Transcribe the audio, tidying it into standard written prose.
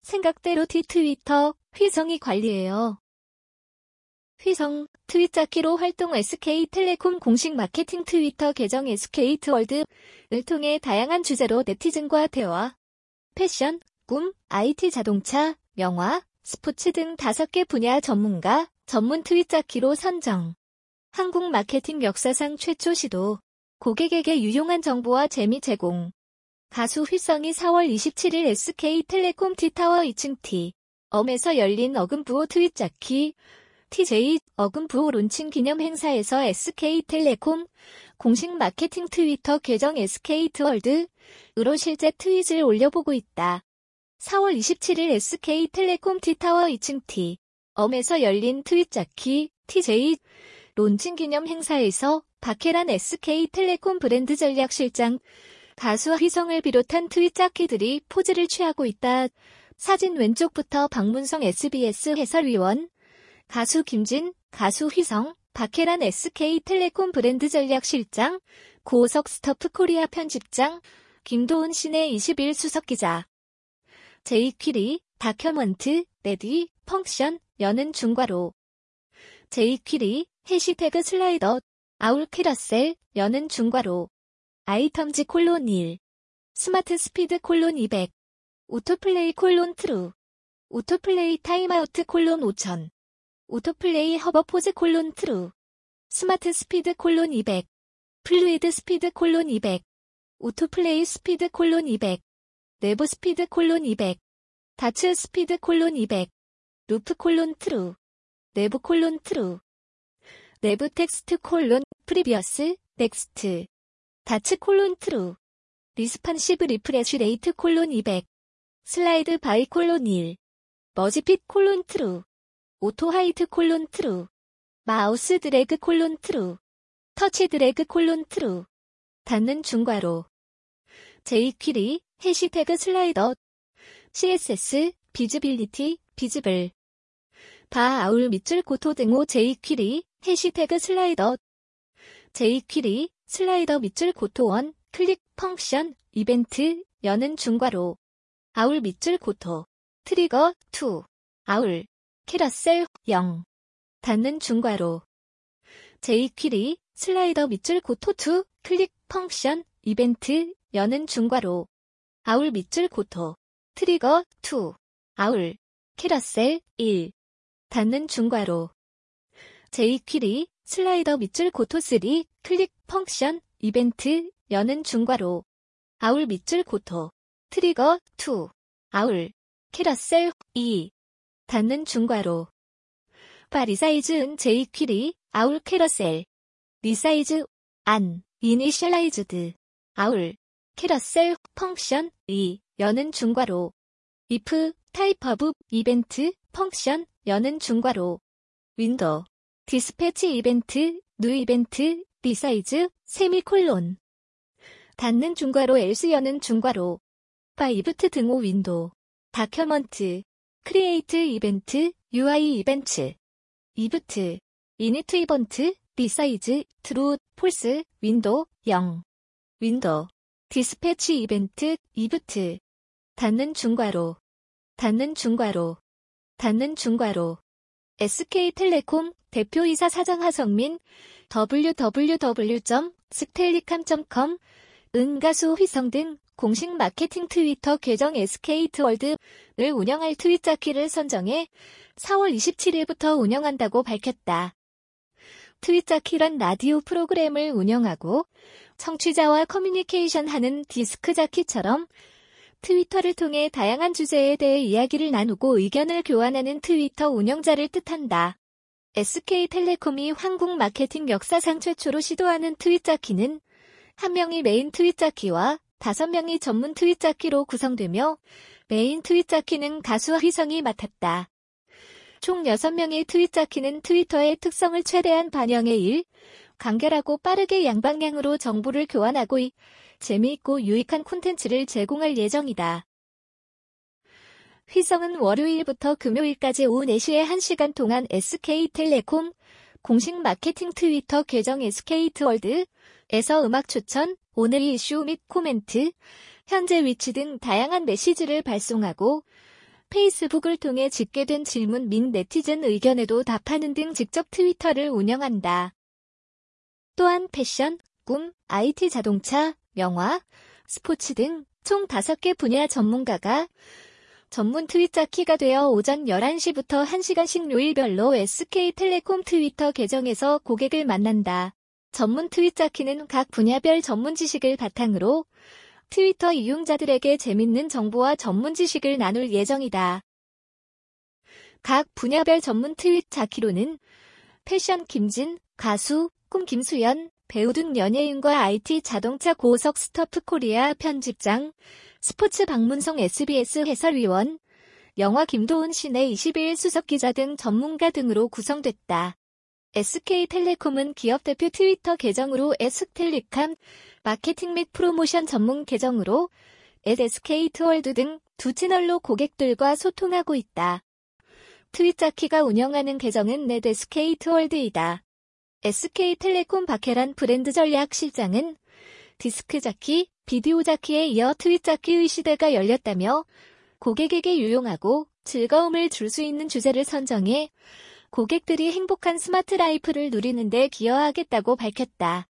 생각대로 트위터, 휘성이 관리해요. 휘성, 트윗자키로 활동 SK텔레콤 공식 마케팅 트위터 계정 SK트월드를 통해 다양한 주제로 네티즌과 대화, 패션, 꿈, IT 자동차, 영화, 스포츠 등 5개 분야 전문가, 전문 트윗자키로 선정. 한국 마케팅 역사상 최초 시도. 고객에게 유용한 정보와 재미 제공. 가수 휘성이 4월 27일 SK텔레콤 T타워 2층 T.엄에서 열린 어금부호 트윗자키 TJ 어금부호 론칭 기념 행사에서 SK텔레콤 공식 마케팅 트위터 계정 SK트월드로 실제 트윗을 올려보고 있다. 4월 27일 SK텔레콤 T타워 2층 T.엄에서 열린 트윗자키 TJ 론칭 기념 행사에서 박혜란 SK텔레콤 브랜드 전략실장, 가수 휘성을 비롯한 트윗자키들이 포즈를 취하고 있다. 사진 왼쪽부터 박문성 SBS 해설위원, 가수 김진, 가수 휘성, 박혜란 SK텔레콤 브랜드 전략실장, 고우석 스터프 코리아 편집장, 김도훈 시내 21 수석기자. 제이퀴리, 다큐먼트, 레디, 펑션, 여는 중괄호. 제이퀴리, 해시태그 슬라이더, 아울 캐러셀, 여는 중괄호. 아이텀즈 콜론 1. 스마트 스피드 콜론 200. 오토플레이 콜론 트루. 오토플레이 타임아우트 콜론 5000. 오토플레이 허버 포즈 콜론 트루. 스마트 스피드 콜론 200. 플루이드 스피드 콜론 200. 오토플레이 스피드 콜론 200. 내부 스피드 콜론 200. 다츠 스피드 콜론 200. 루프 콜론 트루. 내부 콜론 트루. 내부 텍스트 콜론 프리비어스 넥스트. 다츠 콜론 트루. 리스판시브 리프레쉬 레이트 콜론 200. 슬라이드 바이 콜론 1. 머지핏 콜론 트루. 오토 하이트 콜론 트루. 마우스 드래그 콜론 트루. 터치 드래그 콜론 트루. 닫는 중괄호. 제이퀴리, 해시태그 슬라이더. CSS, 비즈빌리티, 비즈블. 바 아울 밑줄 고토 등호 제이퀴리, 해시태그 슬라이더. 제이퀴리, 슬라이더 밑줄 고토 원, 클릭, 펑션, 이벤트, 여는 중괄호. 아울 밑줄 고토. 트리거, 2. 아울. 캐러셀, 0. 닫는 중괄호. 제이퀴리, 슬라이더 밑줄 고토 2, 클릭, 펑션, 이벤트, 여는 중괄호. 아울 밑줄 고토. 트리거, 2. 아울. 캐러셀, 1. 닫는 중괄호. 제이퀴리, 슬라이더 밑줄 고토 3, 클릭, 펑션, 이벤트, 여는 중괄호. 아울 밑줄 고토. 트리거, 2. 아울. 캐러셀, 2. 닫는 중괄호. 바 리사이즈은 제이퀴리, 아울 캐러셀. 리사이즈, 안, 이니셜라이즈드. 아울. 캐러셀, 펑션, 2. 여는 중괄호. if, 타입 오브, 이벤트, 펑션, 여는 중괄호. 윈도우. 디스패치 이벤트, 뉴 이벤트, 리사이즈, 세미콜론. 닫는 중괄호 else 여는 중괄호. 바 이브트 등호 윈도우. 다큐먼트. 크리에이트 이벤트, UI 이벤트. 이브트. 이니트 이번트, 리사이즈, 트루, 폴스, 윈도우, 0. 윈도우. 디스패치 이벤트, 이브트. 닫는 중괄호. 닫는 중괄호. 닫는 중괄호. SK텔레콤 대표이사 사장 하성민 www.stellicam.com 가수 휘성 등 공식 마케팅 트위터 계정 SK트월드를 운영할 트윗자키를 선정해 4월 27일부터 운영한다고 밝혔다. 트윗자키란 라디오 프로그램을 운영하고 청취자와 커뮤니케이션하는 디스크자키처럼 트위터를 통해 다양한 주제에 대해 이야기를 나누고 의견을 교환하는 트위터 운영자를 뜻한다. SK텔레콤이 한국 마케팅 역사상 최초로 시도하는 트윗자키는 1명이 메인 트윗자키와 5명이 전문 트윗자키로 구성되며 메인 트윗자키는 가수 휘성이 맡았다. 총 6명의 트윗자키는 트위터의 특성을 최대한 반영해 간결하고 빠르게 양방향으로 정보를 교환하고 재미있고 유익한 콘텐츠를 제공할 예정이다. 휘성은 월요일부터 금요일까지 오후 4시에 1시간 동안 SK텔레콤 공식 마케팅 트위터 계정 SK트월드에서 음악 추천, 오늘의 이슈 및 코멘트, 현재 위치 등 다양한 메시지를 발송하고 페이스북을 통해 집계된 질문 및 네티즌 의견에도 답하는 등 직접 트위터를 운영한다. 또한 패션, 꿈, IT 자동차, 영화, 스포츠 등 총 5개 분야 전문가가 전문 트윗자 키가 되어 오전 11시부터 1시간씩 요일별로 SK텔레콤 트위터 계정에서 고객을 만난다. 전문 트윗자 키는 각 분야별 전문 지식을 바탕으로 트위터 이용자들에게 재밌는 정보와 전문 지식을 나눌 예정이다. 각 분야별 전문 트윗자 키로는 패션 김진, 가수, 꿈 김수연, 배우 등 연예인과 IT 자동차 고석 스터프 코리아 편집장, 스포츠 박문성 SBS 해설위원, 영화 김도훈 시내 22일 수석기자 등 전문가 등으로 구성됐다. SK텔레콤은 기업 대표 트위터 계정으로 SK텔레콤, 마케팅 및 프로모션 전문 계정으로 SK트월드 등 두 채널로 고객들과 소통하고 있다. 트윗자키가 운영하는 계정은 SK트월드이다. SK텔레콤 박혜란 브랜드 전략 실장은 디스크자키, 비디오자키에 이어 트윗자키의 시대가 열렸다며 고객에게 유용하고 즐거움을 줄 수 있는 주제를 선정해 고객들이 행복한 스마트 라이프를 누리는 데 기여하겠다고 밝혔다.